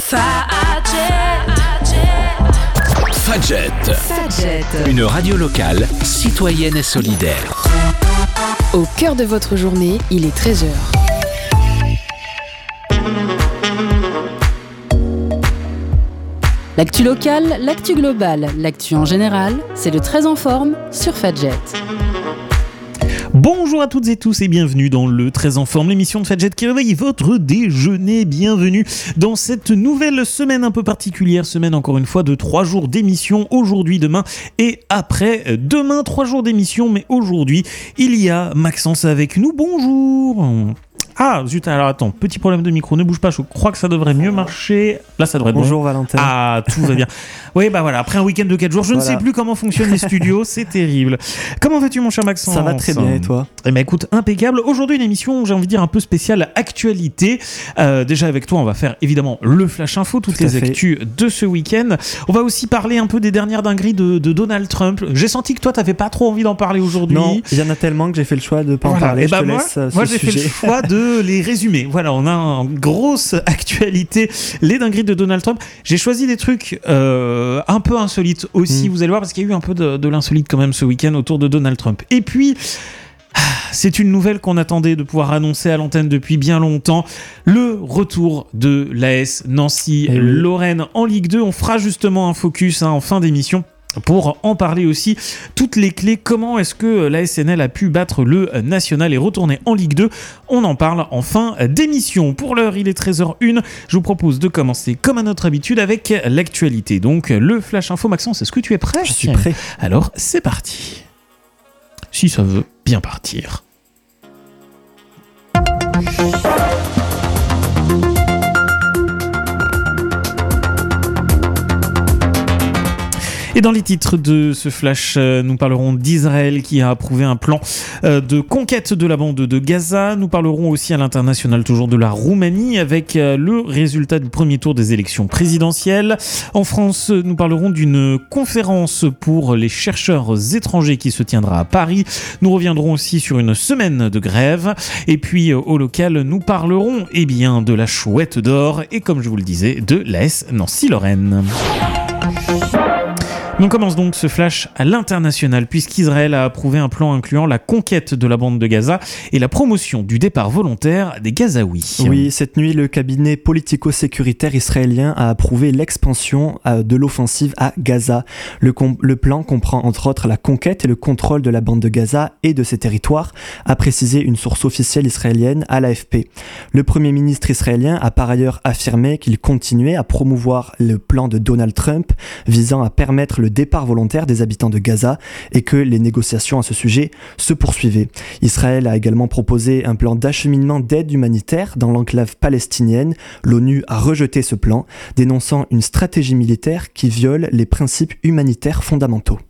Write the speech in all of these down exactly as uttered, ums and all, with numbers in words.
Fadjet. Fadjet. Une radio locale, citoyenne et solidaire. Au cœur de votre journée, il est treize heures. L'actu locale, l'actu globale, l'actu en général, c'est le treize en forme sur Fadjet. Bonjour à toutes et tous et bienvenue dans le treize en forme, l'émission de Fadjet qui réveille votre déjeuner. Bienvenue dans cette nouvelle semaine un peu particulière, semaine encore une fois de trois jours d'émission, aujourd'hui, demain et après. Demain, trois jours d'émission, mais aujourd'hui, il y a Maxence avec nous. Bonjour. Ah, zut, alors attends, petit problème de micro, ne bouge pas, je crois que ça devrait mieux marcher. Là, ça devrait être Bonjour bon. Valentin. Ah, tout va bien. Oui, bah voilà, après un week-end de quatre jours, je voilà. ne sais plus comment fonctionnent les studios, c'est terrible. Comment vas-tu, mon cher Maxence ? Ça va très bien, et toi ? Eh ben écoute, impeccable. Aujourd'hui, une émission, j'ai envie de dire, un peu spéciale actualité. Euh, déjà, avec toi, on va faire évidemment le Flash Info, toutes tout les actus de ce week-end. On va aussi parler un peu des dernières dingueries de, de Donald Trump. J'ai senti que toi, t'avais pas trop envie d'en parler aujourd'hui. Non, il y en a tellement que j'ai fait le choix de pas voilà. en parler. Et bah je te moi, laisse euh, moi ce j'ai sujet. fait le choix de les résumer. Voilà, on a en grosse actualité les dingueries de Donald Trump. J'ai choisi des trucs euh, un peu insolites aussi, mmh. vous allez voir, parce qu'il y a eu un peu de, de l'insolite quand même ce week-end autour de Donald Trump. Et puis, c'est une nouvelle qu'on attendait de pouvoir annoncer à l'antenne depuis bien longtemps, le retour de l'A S Nancy-Lorraine en Ligue deux. On fera justement un focus hein, en fin d'émission pour en parler aussi, toutes les clés, comment est-ce que l'A S N L a pu battre le National et retourner en Ligue deux, on en parle en fin d'émission. Pour l'heure, il est treize heures une, je vous propose de commencer comme à notre habitude avec l'actualité, donc le Flash Info. Maxence, est-ce que tu es prêt ? Je suis prêt. Alors, c'est parti. Si ça veut bien partir. Et dans les titres de ce flash, nous parlerons d'Israël qui a approuvé un plan de conquête de la bande de Gaza. Nous parlerons aussi à l'international toujours de la Roumanie avec le résultat du premier tour des élections présidentielles. En France, nous parlerons d'une conférence pour les chercheurs étrangers qui se tiendra à Paris. Nous reviendrons aussi sur une semaine de grève. Et puis au local, nous parlerons eh bien, de la Chouette d'Or et comme je vous le disais, de l'A S Nancy-Lorraine. On commence donc ce flash à l'international puisqu'Israël a approuvé un plan incluant la conquête de la bande de Gaza et la promotion du départ volontaire des Gazaouis. Oui, cette nuit, le cabinet politico-sécuritaire israélien a approuvé l'expansion de l'offensive à Gaza. Le, com- le plan comprend entre autres la conquête et le contrôle de la bande de Gaza et de ses territoires, a précisé une source officielle israélienne à l'A F P. Le premier ministre israélien a par ailleurs affirmé qu'il continuait à promouvoir le plan de Donald Trump visant à permettre le départ volontaire des habitants de Gaza et que les négociations à ce sujet se poursuivaient. Israël a également proposé un plan d'acheminement d'aide humanitaire dans l'enclave palestinienne. L'ONU a rejeté ce plan, dénonçant une stratégie militaire qui viole les principes humanitaires fondamentaux.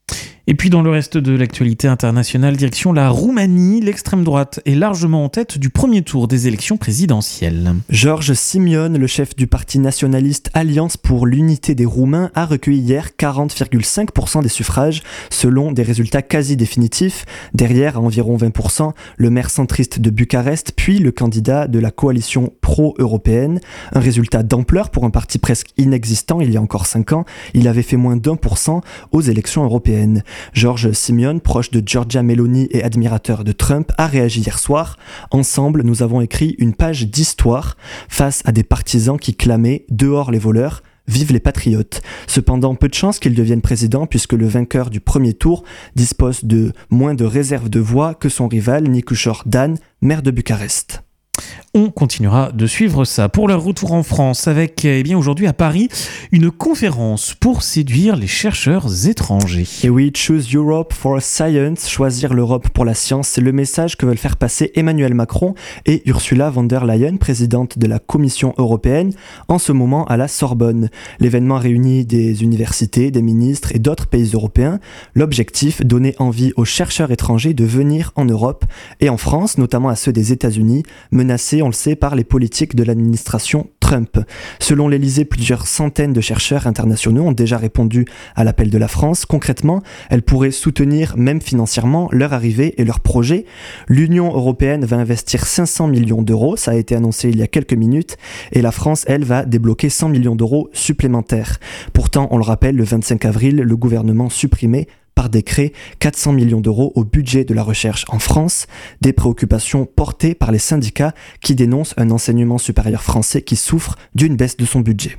Et puis dans le reste de l'actualité internationale, direction la Roumanie, l'extrême droite est largement en tête du premier tour des élections présidentielles. George Simion, le chef du parti nationaliste Alliance pour l'unité des Roumains, a recueilli hier quarante virgule cinq pour cent des suffrages, selon des résultats quasi définitifs. Derrière, à environ vingt pour cent, le maire centriste de Bucarest, puis le candidat de la coalition pro-européenne. Un résultat d'ampleur pour un parti presque inexistant il y a encore cinq ans. Il avait fait moins d'un pour cent aux élections européennes. George Simion, proche de Giorgia Meloni et admirateur de Trump, a réagi hier soir. Ensemble, nous avons écrit une page d'histoire face à des partisans qui clamaient « Dehors les voleurs ». Vive les patriotes. Cependant, peu de chance qu'il devienne président puisque le vainqueur du premier tour dispose de moins de réserves de voix que son rival Nikushor Dan, maire de Bucarest. On continuera de suivre ça. Pour leur retour en France avec, eh bien, aujourd'hui à Paris, une conférence pour séduire les chercheurs étrangers. Et oui, Choose Europe for Science, choisir l'Europe pour la science, c'est le message que veulent faire passer Emmanuel Macron et Ursula von der Leyen, présidente de la Commission européenne, en ce moment à la Sorbonne. L'événement réunit des universités, des ministres et d'autres pays européens. L'objectif, donner envie aux chercheurs étrangers de venir en Europe et en France, notamment à ceux des États-Unis, menacés menacée, on le sait, par les politiques de l'administration Trump. Selon l'Élysée, plusieurs centaines de chercheurs internationaux ont déjà répondu à l'appel de la France. Concrètement, elle pourrait soutenir, même financièrement, leur arrivée et leur projet. L'Union européenne va investir cinq cents millions d'euros, ça a été annoncé il y a quelques minutes, et la France, elle, va débloquer cent millions d'euros supplémentaires. Pourtant, on le rappelle, le vingt-cinq avril, le gouvernement supprimait par décret quatre cents millions d'euros au budget de la recherche en France, des préoccupations portées par les syndicats qui dénoncent un enseignement supérieur français qui souffre d'une baisse de son budget.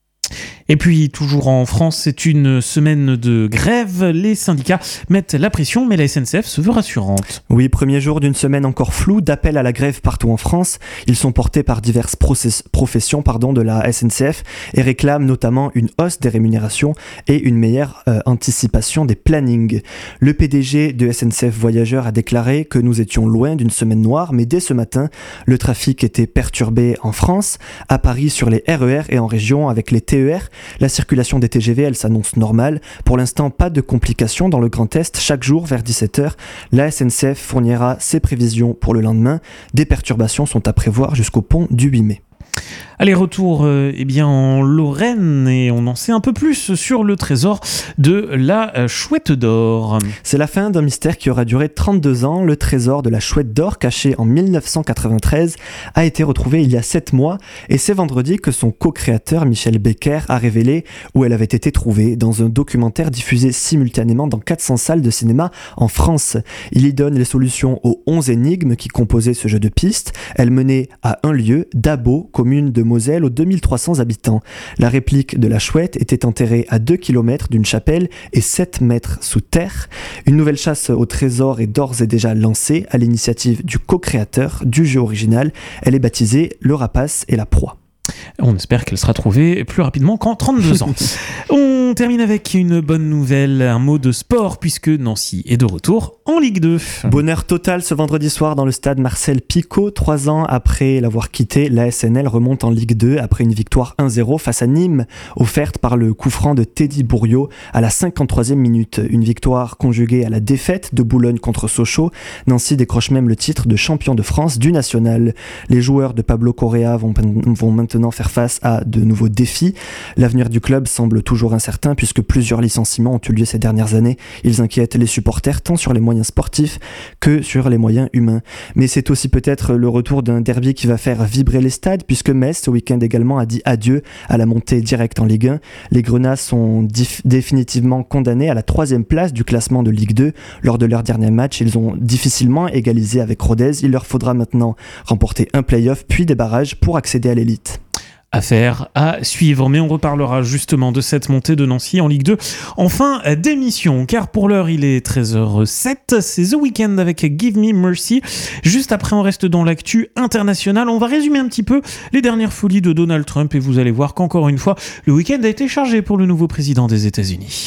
Et puis, toujours en France, c'est une semaine de grève. Les syndicats mettent la pression, mais la S N C F se veut rassurante. Oui, premier jour d'une semaine encore floue d'appels à la grève partout en France. Ils sont portés par diverses process- professions pardon, de la S N C F et réclament notamment une hausse des rémunérations et une meilleure euh, anticipation des plannings. Le P D G de S N C F Voyageurs a déclaré que nous étions loin d'une semaine noire, mais dès ce matin, le trafic était perturbé en France, à Paris sur les R E R et en région avec les T E R. La circulation des T G V, elle s'annonce normale. Pour l'instant, pas de complications dans le Grand Est. Chaque jour, vers dix-sept heures, la S N C F fournira ses prévisions pour le lendemain. Des perturbations sont à prévoir jusqu'au pont du huit mai. Allez, retour euh, eh bien, en Lorraine, et on en sait un peu plus sur le trésor de la euh, Chouette d'Or. C'est la fin d'un mystère qui aura duré trente-deux ans. Le trésor de la Chouette d'Or, caché en dix-neuf cent quatre-vingt-treize, a été retrouvé il y a sept mois, et c'est vendredi que son co-créateur Michel Becker a révélé où elle avait été trouvée, dans un documentaire diffusé simultanément dans quatre cents salles de cinéma en France. Il y donne les solutions aux onze énigmes qui composaient ce jeu de pistes. Elle menait à un lieu, Dabo, commune de Moselle aux deux mille trois cents habitants. La réplique de la Chouette était enterrée à deux kilomètres d'une chapelle et sept mètres sous terre. Une nouvelle chasse au trésor est d'ores et déjà lancée à l'initiative du co-créateur du jeu original. Elle est baptisée Le Rapace et la Proie. On espère qu'elle sera trouvée plus rapidement qu'en trente-deux ans. On termine avec une bonne nouvelle, un mot de sport, puisque Nancy est de retour en Ligue deux. Bonheur total ce vendredi soir dans le stade Marcel Picot. Trois ans après l'avoir quitté, la S N L remonte en Ligue deux après une victoire un zéro face à Nîmes, offerte par le coup franc de Teddy Bouriot à la cinquante-troisième minute. Une victoire conjuguée à la défaite de Boulogne contre Sochaux. Nancy décroche même le titre de champion de France du national. Les joueurs de Pablo Correa vont, vont maintenant faire face à de nouveaux défis. L'avenir du club semble toujours incertain puisque plusieurs licenciements ont eu lieu ces dernières années. Ils inquiètent les supporters tant sur les moyens sportifs que sur les moyens humains. Mais c'est aussi peut-être le retour d'un derby qui va faire vibrer les stades puisque Metz ce week-end également a dit adieu à la montée directe en Ligue un. Les Grenats sont dif- définitivement condamnés à la troisième place du classement de Ligue deux. Lors de leur dernier match, ils ont difficilement égalisé avec Rodez. Il leur faudra maintenant remporter un play-off puis des barrages pour accéder à l'élite. Affaire à suivre, mais on reparlera justement de cette montée de Nancy en Ligue deux en fin d'émission, car pour l'heure il est treize heures sept, c'est The Weeknd avec Give Me Mercy. Juste après on reste dans l'actu internationale, on va résumer un petit peu les dernières folies de Donald Trump et vous allez voir qu'encore une fois le week-end a été chargé pour le nouveau président des États-Unis.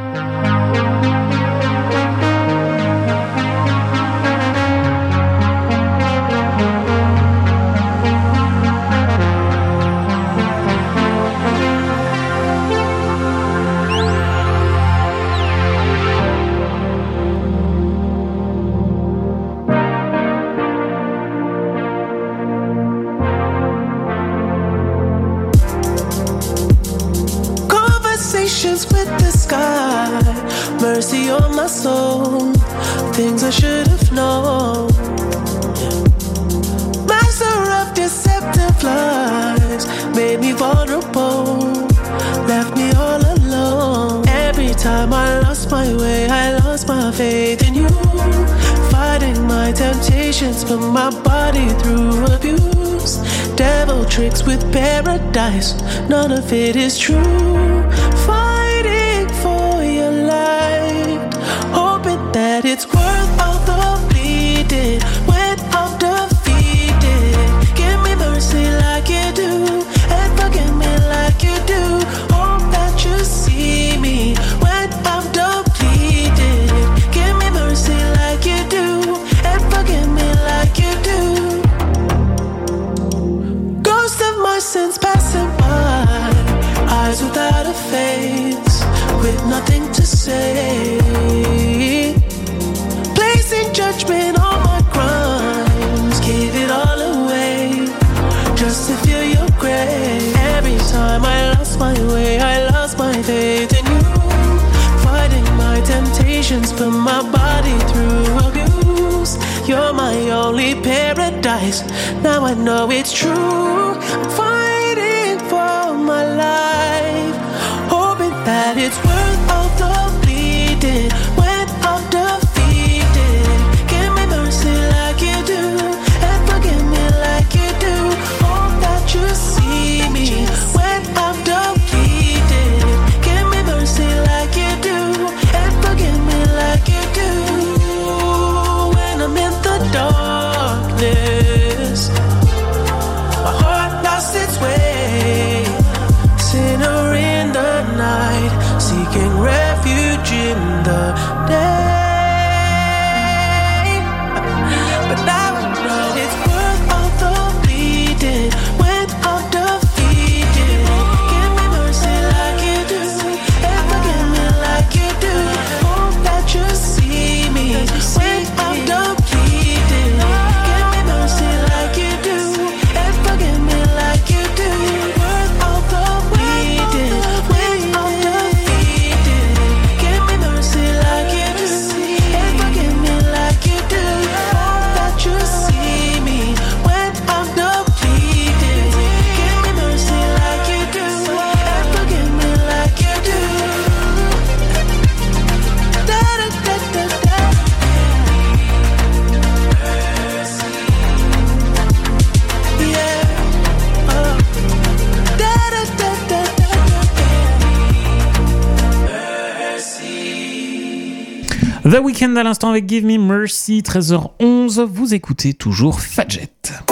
With the sky, mercy on my soul, things I should have known. Master of deceptive lies, made me vulnerable, left me all alone. Every time I lost my way, I lost my faith in you. Fighting my temptations, put my body through abuse. Devil tricks with paradise, none of it is true. Fighting for your light, hoping that it's worth all the bleeding. When I'm defeated, give me mercy like you do, and forgive me like you do. Hope that you see me when I'm depleted. Give me mercy like you do, and forgive me like you do. Ghost of my sins passing by, eyes without a face, with nothing to say. Placing judgment on my crimes, give it all away. my body through abuse. You're my only paradise. Now I know it's true. I'm fighting for my life, hoping that it's worth all the bleeding. When I'm defeated, give me mercy like you do, and forgive me like you do. Hope that you see me when I'm defeated. Give me mercy like you do, and forgive me like you do. When I'm in the darkness, my heart lost its way. Sinner in the night, seeking refuge in the day. But now I know it's worth all the bleeding. When I'm defeated, give me mercy like you do, and forgive me like you do. Hope that you see me when I'm defeated. Give me mercy like you do, and forgive me like you do. Worth all the bleeding. When I'm defeated, give me mercy like you do, and forgive me like you do. Hope that you see me when I'm defeated. Give me mercy like you do, and forgive me like you do. Da da da da da. Yeah. Oh. Da da da da da. The Weeknd à l'instant avec Give Me Mercy, treize heures onze. Vous écoutez toujours Fadjet.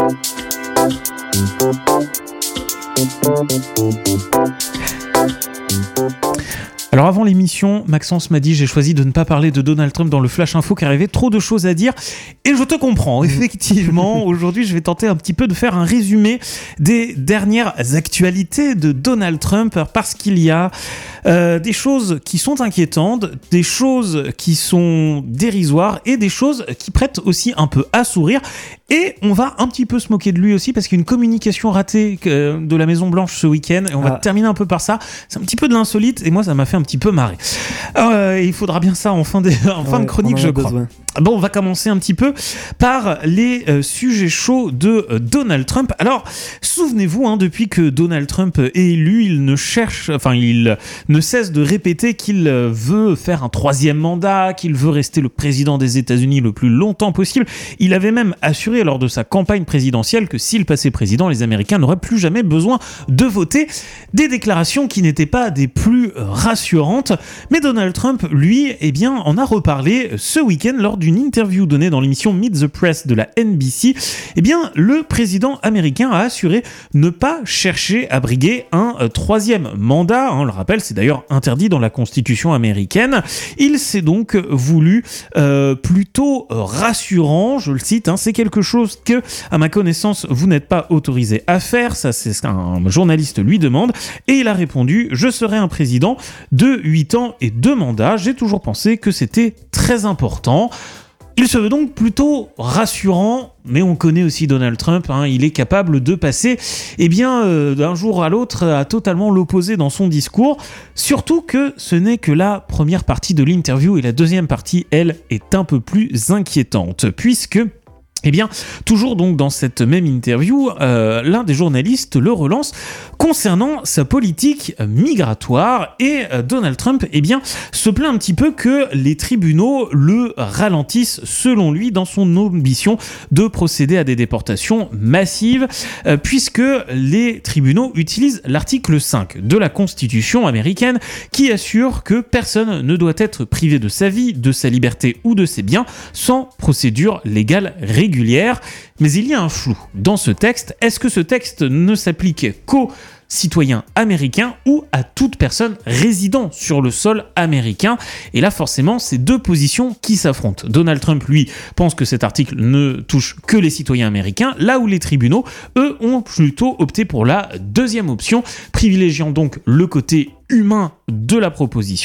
Alors avant l'émission, Maxence m'a dit j'ai choisi de ne pas parler de Donald Trump dans le Flash Info car il y avait trop de choses à dire et je te comprends. Effectivement, aujourd'hui je vais tenter un petit peu de faire un résumé des dernières actualités de Donald Trump parce qu'il y a euh, des choses qui sont inquiétantes, des choses qui sont dérisoires et des choses qui prêtent aussi un peu à sourire. Et on va un petit peu se moquer de lui aussi parce qu'il y a une communication ratée de la Maison Blanche ce week-end et on va ah. terminer un peu par ça. C'est un petit peu de l'insolite et moi ça m'a fait un petit peu marrer. Euh, il faudra bien ça en fin de, en fin ouais, de chronique je crois. Besoin. Bon, on va commencer un petit peu par les euh, sujets chauds de euh, Donald Trump. Alors, souvenez-vous, hein, depuis que Donald Trump est élu, il ne cherche, enfin, il ne cesse de répéter qu'il veut faire un troisième mandat, qu'il veut rester le président des États-Unis le plus longtemps possible. Il avait même assuré lors de sa campagne présidentielle que s'il passait président, les Américains n'auraient plus jamais besoin de voter. Des déclarations qui n'étaient pas des plus rassurantes. Mais Donald Trump, lui, eh bien, en a reparlé ce week-end lors d'une interview donnée dans l'émission Meet the Press de la N B C. Eh bien, le président américain a assuré ne pas chercher à briguer un euh, troisième mandat. Hein, on le rappelle, c'est d'ailleurs interdit dans la Constitution américaine. Il s'est donc voulu euh, plutôt rassurant, je le cite, hein, c'est quelque chose que, à ma connaissance, vous n'êtes pas autorisé à faire. Ça, c'est ce qu'un journaliste lui demande. Et il a répondu « Je serai un président de huit ans et deux mandats. J'ai toujours pensé que c'était très important. » Il se veut donc plutôt rassurant, mais on connaît aussi Donald Trump, hein, il est capable de passer eh bien, euh, d'un jour à l'autre à totalement l'opposé dans son discours, surtout que ce n'est que la première partie de l'interview et la deuxième partie, elle, est un peu plus inquiétante, puisque... Eh bien, toujours donc dans cette même interview, euh, l'un des journalistes le relance concernant sa politique migratoire et euh, Donald Trump, eh bien, se plaint un petit peu que les tribunaux le ralentissent, selon lui, dans son ambition de procéder à des déportations massives, euh, puisque les tribunaux utilisent l'article cinq de la Constitution américaine qui assure que personne ne doit être privé de sa vie, de sa liberté ou de ses biens sans procédure légale régulière. Mais il y a un flou dans ce texte. Est-ce que ce texte ne s'applique qu'aux citoyens américains ou à toute personne résidant sur le sol américain? Et là, forcément, c'est deux positions qui s'affrontent. Donald Trump, lui, pense que cet article ne touche que les citoyens américains, là où les tribunaux, eux, ont plutôt opté pour la deuxième option, privilégiant donc le côté humain de la proposition.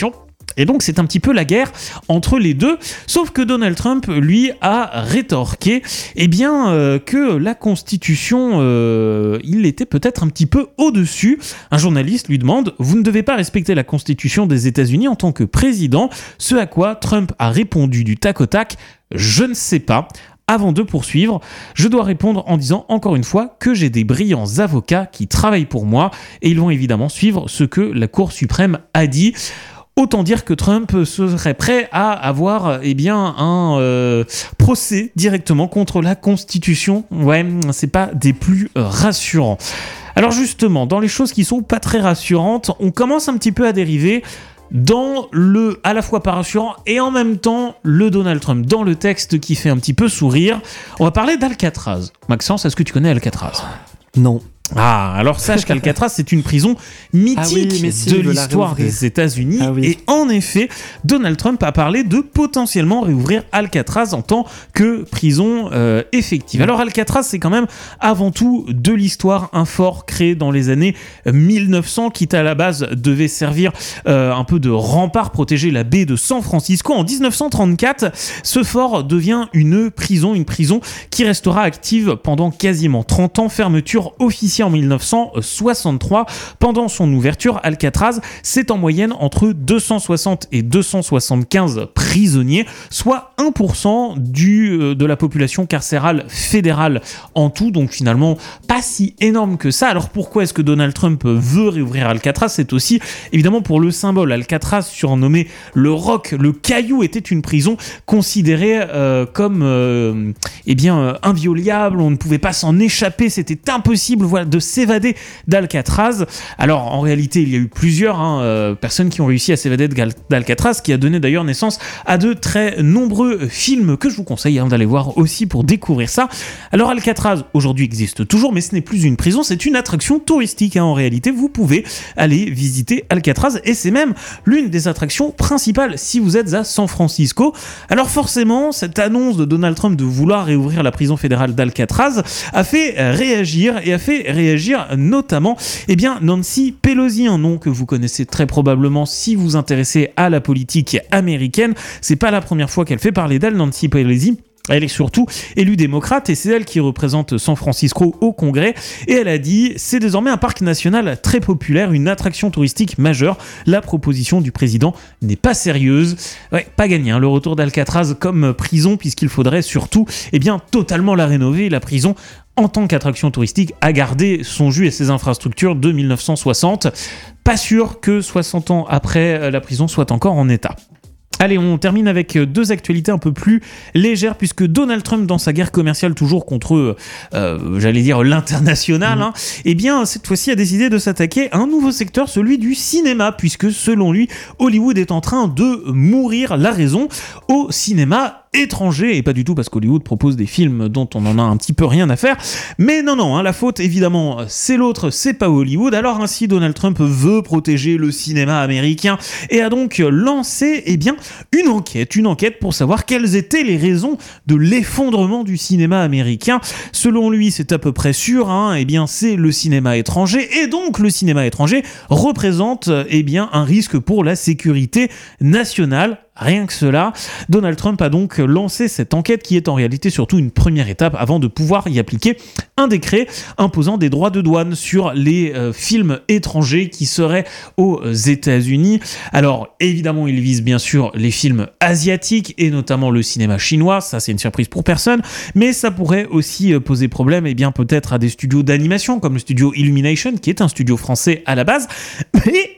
Et donc c'est un petit peu la guerre entre les deux, sauf que Donald Trump, lui, a rétorqué eh bien, euh, que la Constitution, euh, il était peut-être un petit peu au-dessus. Un journaliste lui demande « Vous ne devez pas respecter la Constitution des États-Unis en tant que président ?» Ce à quoi Trump a répondu du tac au tac « Je ne sais pas ». Avant de poursuivre, je dois répondre en disant encore une fois que j'ai des brillants avocats qui travaillent pour moi et ils vont évidemment suivre ce que la Cour suprême a dit. Autant dire que Trump serait prêt à avoir eh bien, un euh, procès directement contre la Constitution. Ouais, c'est pas des plus euh, rassurants. Alors justement, dans les choses qui sont pas très rassurantes, on commence un petit peu à dériver dans le à la fois pas rassurant et en même temps le Donald Trump, dans le texte qui fait un petit peu sourire. On va parler d'Alcatraz. Maxence, est-ce que tu connais Alcatraz ? Non. Ah, alors sache qu'Alcatraz, c'est une prison mythique ah oui, si, de l'histoire des États-Unis. Ah oui. Et en effet, Donald Trump a parlé de potentiellement réouvrir Alcatraz en tant que prison euh, effective. Alors Alcatraz, c'est quand même avant tout de l'histoire, un fort créé dans les années mille neuf cents, qui à la base devait servir euh, un peu de rempart, protéger la baie de San Francisco. En dix-neuf cent trente-quatre, ce fort devient une prison, une prison qui restera active pendant quasiment trente ans, fermeture officielle en mille neuf cent soixante-trois. Pendant son ouverture, Alcatraz, c'est en moyenne entre deux cent soixante et deux cent soixante-quinze prisonniers, soit un pour cent du, euh, de la population carcérale fédérale en tout, donc finalement pas si énorme que ça. Alors pourquoi est-ce que Donald Trump veut réouvrir Alcatraz ? C'est aussi évidemment pour le symbole. Alcatraz, surnommé le Roc, le Caillou, était une prison considérée euh, comme euh, eh bien, euh, inviolable, on ne pouvait pas s'en échapper, c'était impossible, voilà, de s'évader d'Alcatraz. Alors en réalité, il y a eu plusieurs hein, euh, personnes qui ont réussi à s'évader d'Alcatraz, qui a donné d'ailleurs naissance à de très nombreux films que je vous conseille hein, d'aller voir aussi pour découvrir ça. Alors Alcatraz aujourd'hui existe toujours, mais ce n'est plus une prison, c'est une attraction touristique hein, en réalité. Vous pouvez aller visiter Alcatraz et c'est même l'une des attractions principales si vous êtes à San Francisco. Alors forcément, cette annonce de Donald Trump de vouloir réouvrir la prison fédérale d'Alcatraz a fait réagir et a fait réagir notamment eh bien, Nancy Pelosi, un nom que vous connaissez très probablement si vous vous intéressez à la politique américaine. C'est pas la première fois qu'elle fait parler d'elle, Nancy Pelosi. Elle est surtout élue démocrate et c'est elle qui représente San Francisco au Congrès. Et elle a dit « C'est désormais un parc national très populaire, une attraction touristique majeure. La proposition du président n'est pas sérieuse. » Ouais, pas gagné, hein, le retour d'Alcatraz comme prison, puisqu'il faudrait surtout eh bien, totalement la rénover. La prison, en tant qu'attraction touristique, a gardé son jus et ses infrastructures de mille neuf cent soixante. Pas sûr que soixante ans après, la prison soit encore en état. Allez, on termine avec deux actualités un peu plus légères, puisque Donald Trump, dans sa guerre commerciale toujours contre, euh, j'allais dire, l'international, mmh. hein, eh bien, cette fois-ci a décidé de s'attaquer à un nouveau secteur, celui du cinéma, puisque selon lui, Hollywood est en train de mourir. La raison, au cinéma étranger, et pas du tout parce qu'Hollywood propose des films dont on en a un petit peu rien à faire, mais non, non, hein, la faute, évidemment, c'est l'autre, c'est pas Hollywood. Alors ainsi, Donald Trump veut protéger le cinéma américain et a donc lancé, eh bien, une enquête, une enquête pour savoir quelles étaient les raisons de l'effondrement du cinéma américain. Selon lui, c'est à peu près sûr, hein, eh bien, c'est le cinéma étranger, et donc le cinéma étranger représente, eh bien, un risque pour la sécurité nationale. Rien que cela, Donald Trump a donc lancé cette enquête qui est en réalité surtout une première étape avant de pouvoir y appliquer un décret imposant des droits de douane sur les euh, films étrangers qui seraient aux États-Unis. Alors évidemment, il vise bien sûr les films asiatiques et notamment le cinéma chinois, ça c'est une surprise pour personne, mais ça pourrait aussi poser problème et eh bien peut-être à des studios d'animation comme le studio Illumination qui est un studio français à la base, mais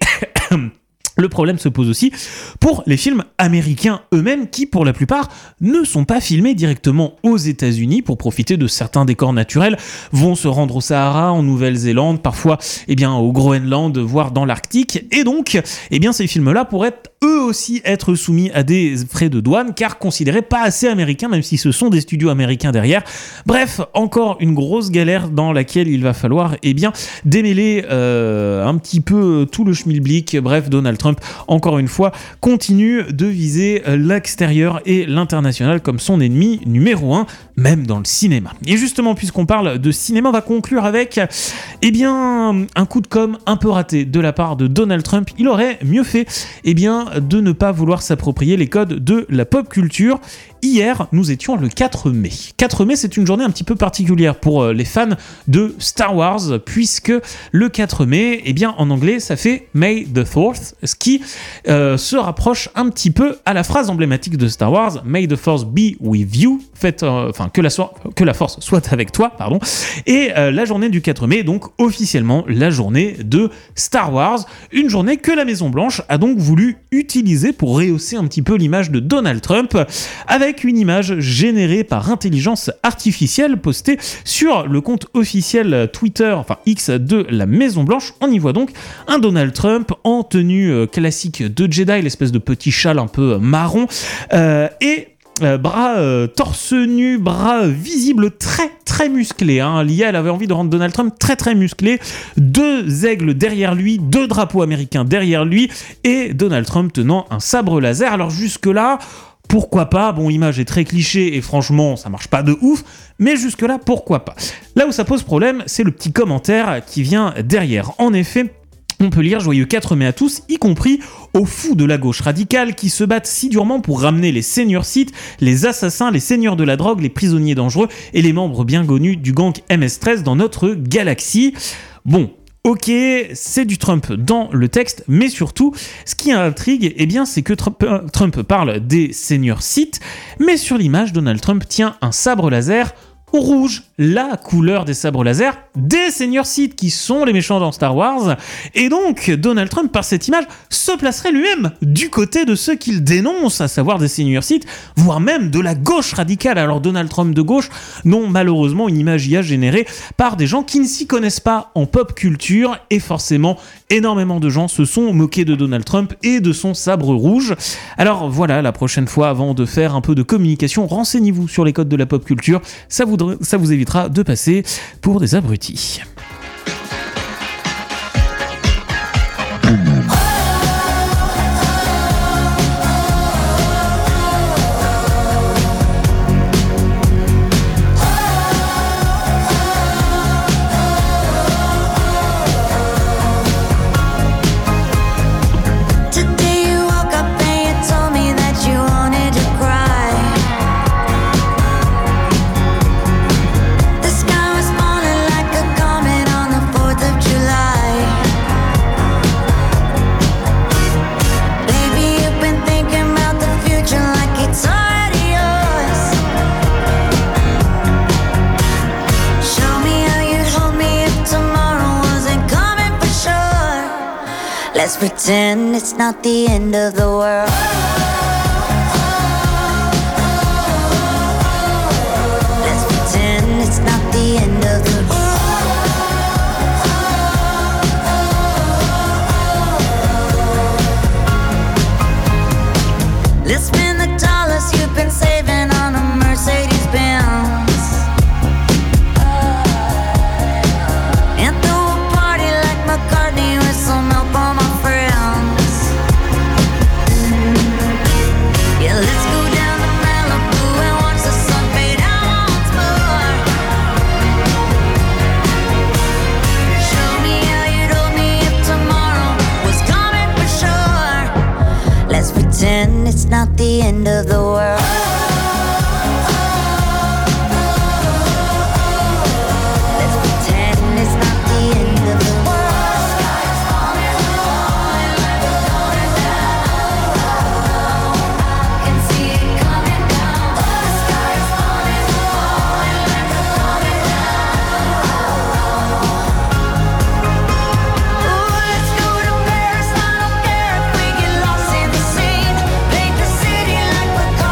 le problème se pose aussi pour les films américains eux-mêmes qui, pour la plupart, ne sont pas filmés directement aux États-Unis pour profiter de certains décors naturels, vont se rendre au Sahara, en Nouvelle-Zélande, parfois eh bien, au Groenland, voire dans l'Arctique. Et donc, eh bien, ces films-là pourraient eux aussi être soumis à des frais de douane car considérés pas assez américains, même si ce sont des studios américains derrière. Bref, encore une grosse galère dans laquelle il va falloir eh bien, démêler euh, un petit peu tout le schmilblick. Bref, Donald Trump, encore une fois, continue de viser l'extérieur et l'international comme son ennemi numéro un, même dans le cinéma. Et justement, puisqu'on parle de cinéma, on va conclure avec eh bien, un coup de com' un peu raté de la part de Donald Trump. Il aurait mieux fait eh bien, de ne pas vouloir s'approprier les codes de la pop culture. Hier, nous étions le quatre mai. quatre mai, c'est une journée un petit peu particulière pour les fans de Star Wars, puisque le quatre mai, eh bien, en anglais, ça fait May the fourth, ce qui euh, se rapproche un petit peu à la phrase emblématique de Star Wars, May the Force be with you, faites, euh, enfin, que la, so- que la force soit avec toi, pardon. Et euh, la journée du quatre mai, donc officiellement la journée de Star Wars, une journée que la Maison-Blanche a donc voulu utiliser pour rehausser un petit peu l'image de Donald Trump, avec une image générée par intelligence artificielle postée sur le compte officiel Twitter, enfin X, de la Maison-Blanche. On y voit donc un Donald Trump en tenue classique de Jedi, l'espèce de petit châle un peu marron, euh, et Euh, bras euh, torse nu, bras visibles très très musclés. Hein. L'I A, elle avait envie de rendre Donald Trump très très musclé. Deux aigles derrière lui, deux drapeaux américains derrière lui, et Donald Trump tenant un sabre laser. Alors jusque-là, pourquoi pas ? Bon, l'image est très cliché et franchement, ça marche pas de ouf, mais jusque-là, pourquoi pas ? Là où ça pose problème, c'est le petit commentaire qui vient derrière. En effet, on peut lire « Joyeux quatre mai à tous », y compris aux fous de la gauche radicale qui se battent si durement pour ramener les senior Sith, les assassins, les seigneurs de la drogue, les prisonniers dangereux et les membres bien connus du gang M S treize dans notre galaxie. Bon, ok, c'est du Trump dans le texte, mais surtout, ce qui intrigue, eh bien, c'est que Trump, euh, Trump parle des seigneurs Sith, mais sur l'image, Donald Trump tient un sabre laser rouge, la couleur des sabres laser des seigneurs Sith qui sont les méchants dans Star Wars. Et donc Donald Trump, par cette image, se placerait lui-même du côté de ceux qu'il dénonce, à savoir des seigneurs Sith, voire même de la gauche radicale. Alors Donald Trump de gauche, non, malheureusement une image I A générée par des gens qui ne s'y connaissent pas en pop culture, et forcément énormément de gens se sont moqués de Donald Trump et de son sabre rouge. Alors voilà, la prochaine fois, avant de faire un peu de communication, renseignez-vous sur les codes de la pop culture, ça vous ça vous évitera de passer pour des abrutis. Let's pretend it's not the end of the world. Let's pretend it's not the end of the world. Let's spend the dollars you've been saving on a Mercedes Benz. And throw a party like McCartney with some help on my friends. Yeah, let's go down to Malibu and watch the sun fade out once more. Show me how you'd hold me if tomorrow was coming for sure. Let's pretend it's not the end of the world. We're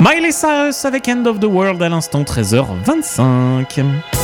Miley Cyrus avec End of the World à l'instant treize heures vingt-cinq.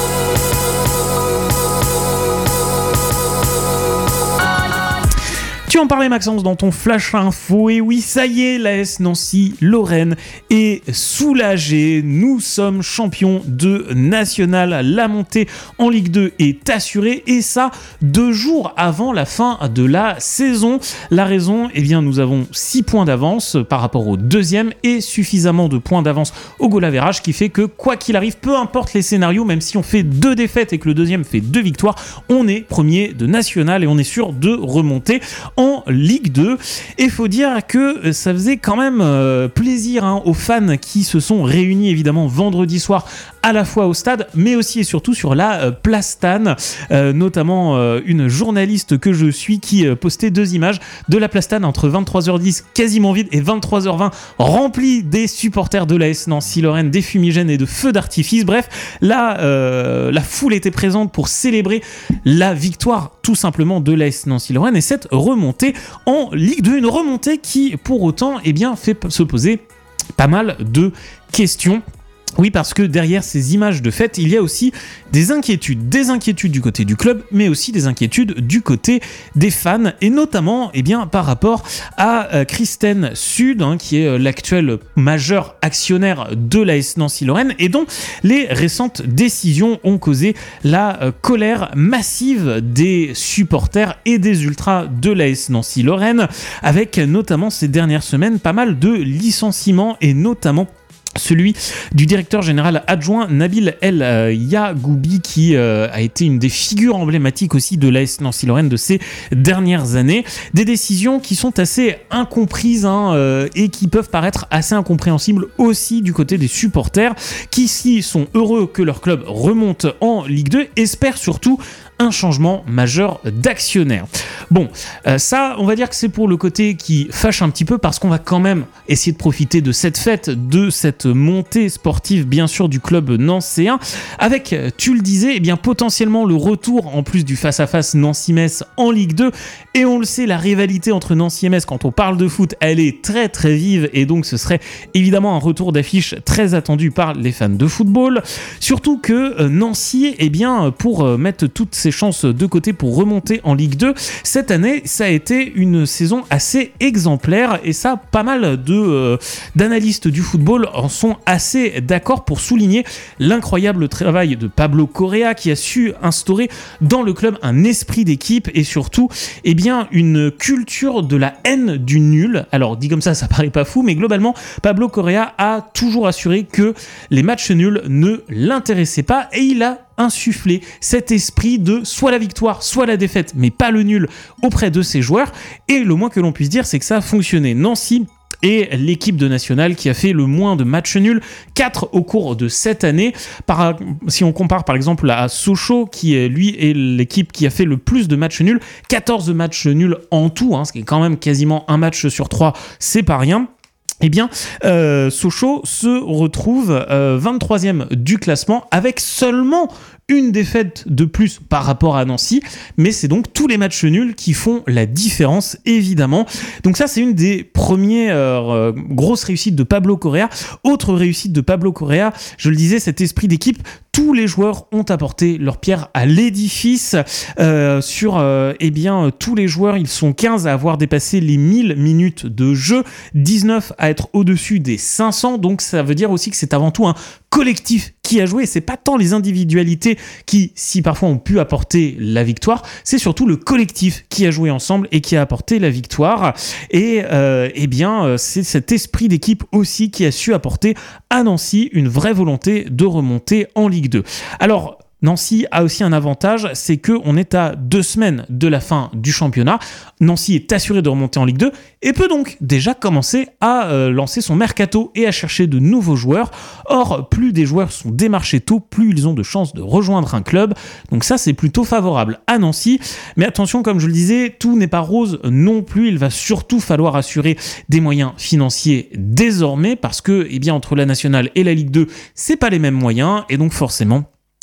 Tu en parlais, Maxence, dans ton flash info. Et oui, ça y est, l'A S Nancy-Lorraine est soulagée. Nous sommes champions de national. La montée en Ligue deux est assurée. Et ça, deux jours avant la fin de la saison. La raison, eh bien, nous avons six points d'avance par rapport au deuxième et suffisamment de points d'avance au goal average qui fait que, quoi qu'il arrive, peu importe les scénarios, même si on fait deux défaites et que le deuxième fait deux victoires, on est premier de national et on est sûr de remonter en en Ligue deux. Et faut dire que ça faisait quand même euh, plaisir hein, aux fans qui se sont réunis évidemment vendredi soir à la fois au stade, mais aussi et surtout sur la euh, place Than, euh, notamment euh, une journaliste que je suis qui euh, postait deux images de la place Than entre vingt-trois heures dix quasiment vide et vingt-trois heures vingt remplie des supporters de l'A S Nancy-Lorraine, des fumigènes et de feux d'artifice. Bref, là, euh, la foule était présente pour célébrer la victoire tout simplement de l'A S Nancy-Lorraine et cette remontée en Ligue deux, une remontée qui pour autant eh bien, fait se poser pas mal de questions. Oui, parce que derrière ces images de fête, il y a aussi des inquiétudes. Des inquiétudes du côté du club, mais aussi des inquiétudes du côté des fans, et notamment eh bien, par rapport à euh, Kristen Sud, hein, qui est euh, l'actuel majeur actionnaire de l'A S Nancy-Lorraine, et dont les récentes décisions ont causé la euh, colère massive des supporters et des ultras de l'A S Nancy-Lorraine, avec notamment ces dernières semaines pas mal de licenciements, et notamment celui du directeur général adjoint Nabil El Yagoubi, qui euh, a été une des figures emblématiques aussi de l'A S Nancy-Lorraine de ces dernières années. Des décisions qui sont assez incomprises hein, euh, et qui peuvent paraître assez incompréhensibles aussi du côté des supporters qui, s'y sont heureux que leur club remonte en Ligue deux, espèrent surtout un changement majeur d'actionnaire. Bon, euh, ça, on va dire que c'est pour le côté qui fâche un petit peu parce qu'on va quand même essayer de profiter de cette fête, de cette montée sportive, bien sûr, du club nancéen, avec, tu le disais, eh bien, potentiellement le retour, en plus du face-à-face Nancy-Metz en Ligue deux, et on le sait, la rivalité entre Nancy et Metz, quand on parle de foot, elle est très très vive, et donc ce serait évidemment un retour d'affiche très attendu par les fans de football, surtout que euh, Nancy, eh bien, pour euh, mettre toutes ses chances de côté pour remonter en Ligue deux, cette année, ça a été une saison assez exemplaire, et ça, pas mal de, euh, d'analystes du football en sont assez d'accord pour souligner l'incroyable travail de Pablo Correa, qui a su instaurer dans le club un esprit d'équipe et surtout eh bien, une culture de la haine du nul. Alors dit comme ça, ça paraît pas fou, mais globalement, Pablo Correa a toujours assuré que les matchs nuls ne l'intéressaient pas, et il a insuffler cet esprit de soit la victoire, soit la défaite, mais pas le nul auprès de ses joueurs. Et le moins que l'on puisse dire, c'est que ça a fonctionné. Nancy est l'équipe de national qui a fait le moins de matchs nuls, quatre au cours de cette année. Par, si on compare par exemple à Sochaux, qui est, lui est l'équipe qui a fait le plus de matchs nuls, quatorze matchs nuls en tout, hein, ce qui est quand même quasiment un match sur trois, c'est pas rien. Eh bien, euh, Sochaux se retrouve euh, vingt-troisième du classement avec seulement une défaite de plus par rapport à Nancy, mais c'est donc tous les matchs nuls qui font la différence, évidemment. Donc ça, c'est une des premières euh, grosses réussites de Pablo Correa. Autre réussite de Pablo Correa, je le disais, cet esprit d'équipe. Tous les joueurs ont apporté leur pierre à l'édifice. Euh, sur euh, eh bien, tous les joueurs, ils sont quinze à avoir dépassé les mille minutes de jeu, dix-neuf à être au-dessus des cinq cents. Donc ça veut dire aussi que c'est avant tout un collectif qui a joué. C'est pas tant les individualités qui, si parfois ont pu apporter la victoire, c'est surtout le collectif qui a joué ensemble et qui a apporté la victoire. Et euh, eh bien, c'est cet esprit d'équipe aussi qui a su apporter à Nancy une vraie volonté de remonter en Ligue deux. Alors, Nancy a aussi un avantage, c'est qu'on est à deux semaines de la fin du championnat. Nancy est assuré de remonter en Ligue deux et peut donc déjà commencer à euh, lancer son mercato et à chercher de nouveaux joueurs. Or, plus des joueurs sont démarchés tôt, plus ils ont de chances de rejoindre un club. Donc ça, c'est plutôt favorable à Nancy. Mais attention, comme je le disais, tout n'est pas rose non plus. Il va surtout falloir assurer des moyens financiers désormais parce que, eh bien, entre la nationale et la Ligue deux, c'est pas les mêmes moyens et donc forcément,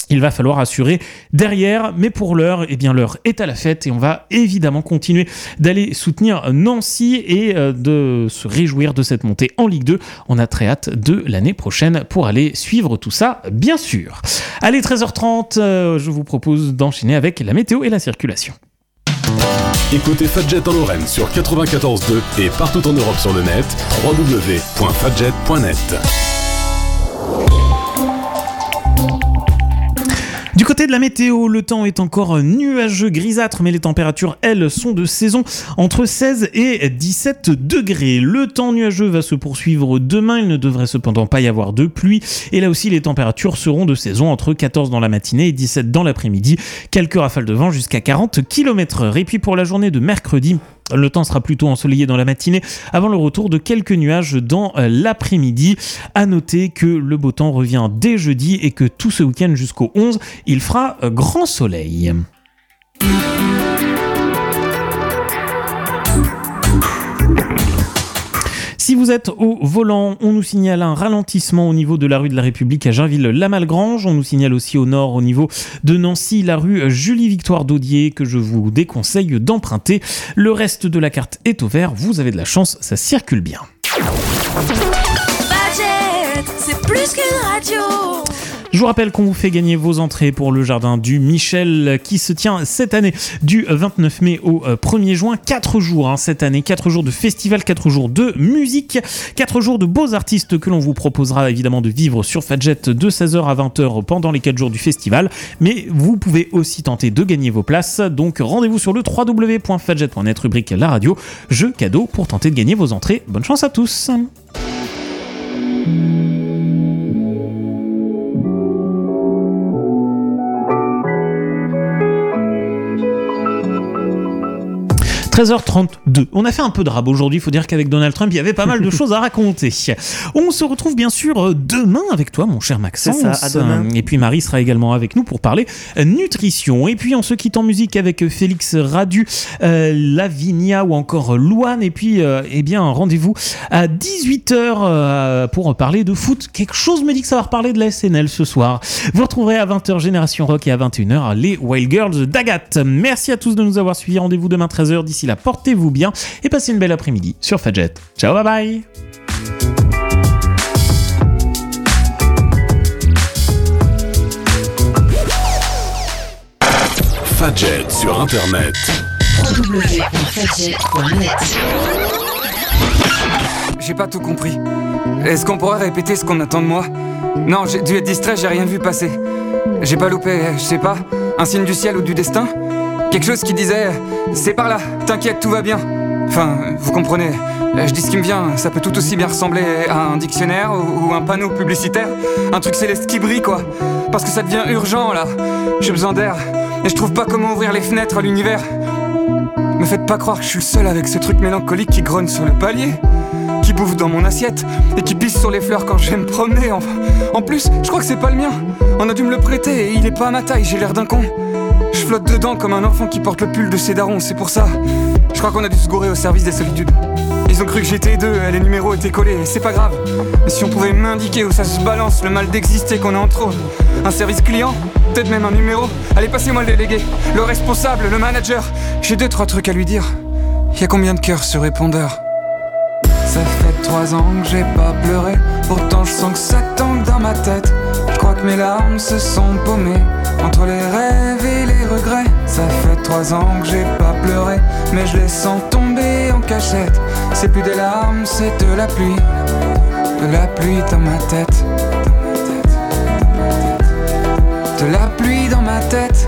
il va falloir assurer derrière, mais pour l'heure, eh bien l'heure est à la fête et on va évidemment continuer d'aller soutenir Nancy et euh, de se réjouir de cette montée en Ligue deux. On a très hâte de l'année prochaine pour aller suivre tout ça, bien sûr. Allez, treize heures trente, euh, je vous propose d'enchaîner avec la météo et la circulation. Écoutez Fadjet en Lorraine sur quatre-vingt-quatorze deux et partout en Europe sur le net, w w w point fadjet point net. Du côté de la météo, le temps est encore nuageux, grisâtre, mais les températures, elles, sont de saison entre seize et dix-sept degrés. Le temps nuageux va se poursuivre demain, il ne devrait cependant pas y avoir de pluie. Et là aussi, les températures seront de saison entre quatorze dans la matinée et dix-sept dans l'après-midi. Quelques rafales de vent jusqu'à quarante kilomètres heure. Et puis pour la journée de mercredi, le temps sera plutôt ensoleillé dans la matinée avant le retour de quelques nuages dans l'après-midi. À noter que le beau temps revient dès jeudi et que tout ce week-end jusqu'au onze, il fera grand soleil. Si vous êtes au volant, on nous signale un ralentissement au niveau de la rue de la République à Gerville-la-Malgrange. On nous signale aussi au nord, au niveau de Nancy, la rue Julie-Victoire d'Audier, que je vous déconseille d'emprunter. Le reste de la carte est au vert. Vous avez de la chance, ça circule bien. Fadjet, c'est plus qu'une radio. Je vous rappelle qu'on vous fait gagner vos entrées pour le jardin du Michel qui se tient cette année du vingt-neuf mai au premier juin. quatre jours hein, cette année, quatre jours de festival, quatre jours de musique, quatre jours de beaux artistes que l'on vous proposera évidemment de vivre sur Fadjet de seize heures à vingt heures pendant les quatre jours du festival. Mais vous pouvez aussi tenter de gagner vos places. Donc rendez-vous sur le w w w point fadjet point net, rubrique la radio, jeu cadeau pour tenter de gagner vos entrées. Bonne chance à tous. treize heures trente-deux. On a fait un peu de rab aujourd'hui, il faut dire qu'avec Donald Trump, il y avait pas mal de choses à raconter. On se retrouve bien sûr demain avec toi, mon cher Maxence. C'est ça, à demain. Et puis Marie sera également avec nous pour parler nutrition. Et puis on se quitte en musique avec Félix Radu, euh, Lavinia ou encore Louane. Et puis, euh, eh bien, rendez-vous à dix-huit heures euh, pour parler de foot. Quelque chose me dit que ça va reparler de la S N L ce soir. Vous retrouverez à vingt heures Génération Rock et à vingt et une heures les Wild Girls d'Agathe. Merci à tous de nous avoir suivis. Rendez-vous demain treize heures. D'ici là, portez-vous bien et passez une belle après-midi sur Fadjet. Ciao, bye bye. Fadjet sur internet. w w w point fadjet point net. J'ai pas tout compris. Est-ce qu'on pourrait répéter ce qu'on attend de moi? Non, j'ai dû être distrait, j'ai rien vu passer. J'ai pas loupé, je sais pas, un signe du ciel ou du destin? Quelque chose qui disait « C'est par là, t'inquiète, tout va bien ». Enfin, vous comprenez, je dis ce qui me vient, ça peut tout aussi bien ressembler à un dictionnaire ou un panneau publicitaire. Un truc céleste qui brille, quoi. Parce que ça devient urgent, là. J'ai besoin d'air, et je trouve pas comment ouvrir les fenêtres à l'univers. Me faites pas croire que je suis le seul avec ce truc mélancolique qui grogne sur le palier, qui bouffe dans mon assiette et qui pisse sur les fleurs quand je vais me promener. Enfin, en plus, je crois que c'est pas le mien. On a dû me le prêter et il est pas à ma taille, j'ai l'air d'un con. Je flotte dedans comme un enfant qui porte le pull de ses darons, c'est pour ça. Je crois qu'on a dû se gourer au service des solitudes. Ils ont cru que j'étais deux, les numéros étaient collés, c'est pas grave. Mais si on pouvait m'indiquer où ça se balance, le mal d'exister qu'on a en trop. Un service client, peut-être même un numéro. Allez, passez-moi le délégué, le responsable, le manager. J'ai deux, trois trucs à lui dire. Y'a combien de cœurs sur répondeur? Ça fait trois ans que j'ai pas pleuré, pourtant je sens que ça tangue dans ma tête. Je crois que mes larmes se sont paumées entre les rêves et les regrets. Ça fait trois ans que j'ai pas pleuré, mais je les sens tomber en cachette. C'est plus des larmes, c'est de la pluie, de la pluie dans ma tête, de la pluie dans ma tête,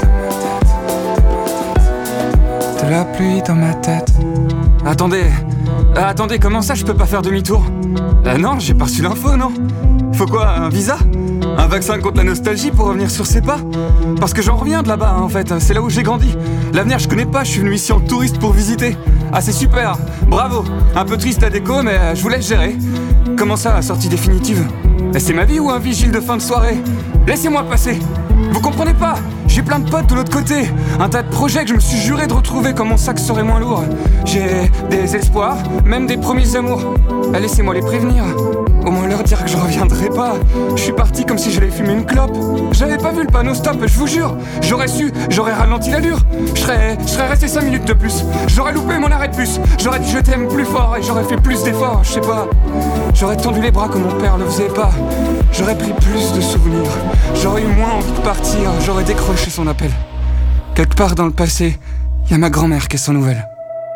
de la pluie dans ma tête. Attendez, euh, attendez, comment ça je peux pas faire demi-tour? Euh, non, j'ai pas reçu l'info, non? Faut quoi, un visa? Un vaccin contre la nostalgie pour revenir sur ses pas? Parce que j'en reviens de là-bas, hein, en fait, c'est là où j'ai grandi. L'avenir je connais pas, je suis venu ici en touriste pour visiter. Ah c'est super, bravo. Un peu triste la déco, mais euh, je vous laisse gérer. Comment ça, la sortie définitive? C'est ma vie ou un vigile de fin de soirée? Laissez-moi passer. Vous comprenez pas? J'ai plein de potes de l'autre côté, un tas de projets que je me suis juré de retrouver quand mon sac serait moins lourd. J'ai des espoirs, même des premiers amours. Laissez-moi les prévenir. Au moins leur dire que je reviendrai pas. Je suis parti comme si j'allais fumer une clope. J'avais pas vu le panneau stop, je vous jure. J'aurais su, j'aurais ralenti l'allure. Je serais, je serais resté cinq minutes de plus. J'aurais loupé mon arrêt de bus. J'aurais dit je t'aime plus fort et j'aurais fait plus d'efforts, je sais pas. J'aurais tendu les bras comme mon père le faisait pas. J'aurais pris plus de souvenirs. J'aurais eu moins envie de partir. J'aurais décroché son appel. Quelque part dans le passé, y a ma grand-mère qui est sans nouvelles.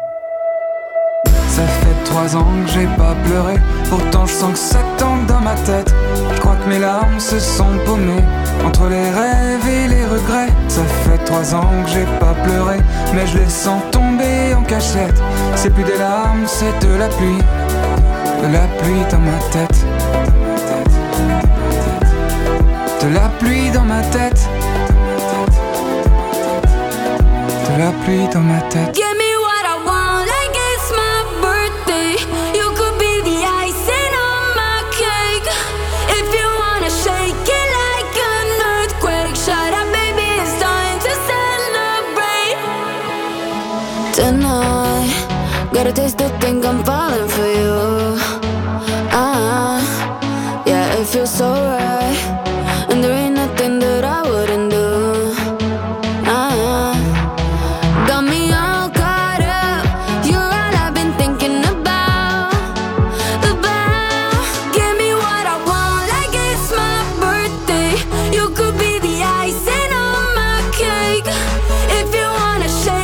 Ça fait trois ans que j'ai pas pleuré. Pourtant je sens que ça tombe dans ma tête. Je crois que mes larmes se sont paumées entre les rêves et les regrets. Ça fait trois ans que j'ai pas pleuré, mais je les sens tomber en cachette. C'est plus des larmes, c'est de la pluie. De la pluie dans ma tête. De la pluie dans ma tête. De la pluie dans ma tête. Give me what I want, like it's my birthday. You could be the icing on my cake. If you wanna shake it like an earthquake, shut up, baby, it's time to celebrate. Tonight, got a taste to think I'm falling for you.